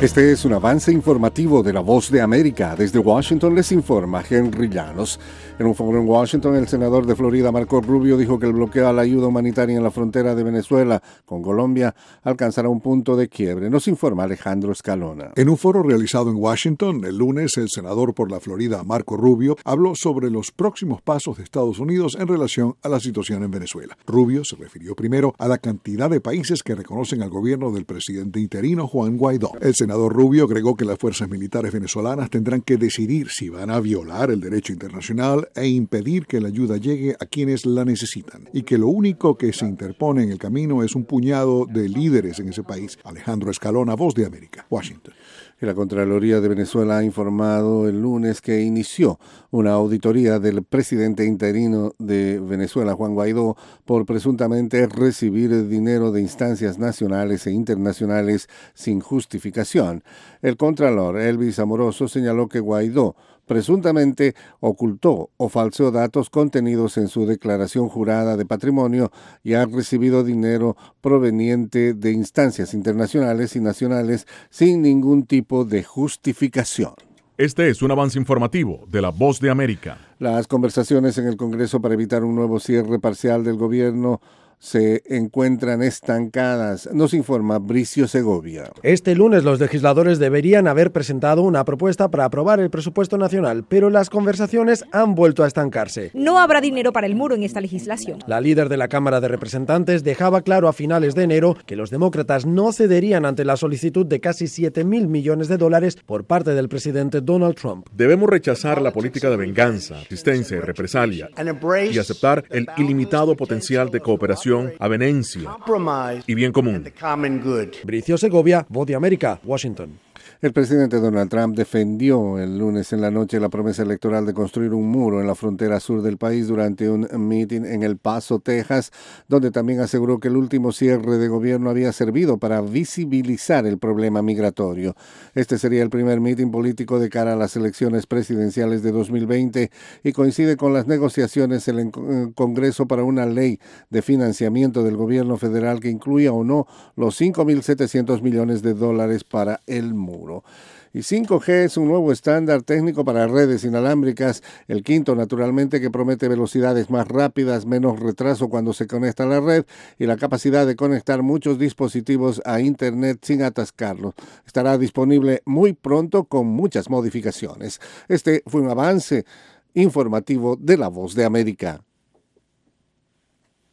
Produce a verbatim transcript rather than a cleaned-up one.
Este es un avance informativo de La Voz de América. Desde Washington les informa Henry Llanos. En un foro en Washington, el senador de Florida, Marco Rubio, dijo que el bloqueo a la ayuda humanitaria en la frontera de Venezuela con Colombia alcanzará un punto de quiebre. Nos informa Alejandro Escalona. En un foro realizado en Washington, el lunes, el senador por la Florida, Marco Rubio, habló sobre los próximos pasos de Estados Unidos en relación a la situación en Venezuela. Rubio se refirió primero a la cantidad de países que reconocen al gobierno del presidente interino Juan Guaidó. El senador Rubio agregó que las fuerzas militares venezolanas tendrán que decidir si van a violar el derecho internacional e impedir que la ayuda llegue a quienes la necesitan, y que lo único que se interpone en el camino es un puñado de líderes en ese país. Alejandro Escalona, Voz de América, Washington. La Contraloría de Venezuela ha informado el lunes que inició una auditoría del presidente interino de Venezuela, Juan Guaidó, por presuntamente recibir dinero de instancias nacionales e internacionales sin justificación. El Contralor, Elvis Amoroso, señaló que Guaidó presuntamente ocultó o falseó datos contenidos en su declaración jurada de patrimonio y ha recibido dinero proveniente de instancias internacionales y nacionales sin ningún tipo de justificación. Este es un avance informativo de La Voz de América. Las conversaciones en el Congreso para evitar un nuevo cierre parcial del gobierno se encuentran estancadas, nos informa Bricio Segovia. Este lunes los legisladores deberían haber presentado una propuesta para aprobar el presupuesto nacional, pero las conversaciones han vuelto a estancarse. No habrá dinero para el muro en esta legislación. La líder de la Cámara de Representantes dejaba claro a finales de enero que los demócratas no cederían ante la solicitud de casi siete mil millones de dólares por parte del presidente Donald Trump. Debemos rechazar la política de venganza, resistencia y represalia y aceptar el ilimitado potencial de cooperación, avenencia y bien común. Bricio Segovia, Voz de América, Washington. El presidente Donald Trump defendió el lunes en la noche la promesa electoral de construir un muro en la frontera sur del país durante un meeting en El Paso, Texas, donde también aseguró que el último cierre de gobierno había servido para visibilizar el problema migratorio. Este sería el primer meeting político de cara a las elecciones presidenciales de dos mil veinte y coincide con las negociaciones en el Congreso para una ley de financiamiento del gobierno federal que incluya o no los cinco mil setecientos millones de dólares para el muro. Y cinco G es un nuevo estándar técnico para redes inalámbricas, el quinto naturalmente, que promete velocidades más rápidas, menos retraso cuando se conecta a la red y la capacidad de conectar muchos dispositivos a Internet sin atascarlos. Estará disponible muy pronto con muchas modificaciones. Este fue un avance informativo de La Voz de América.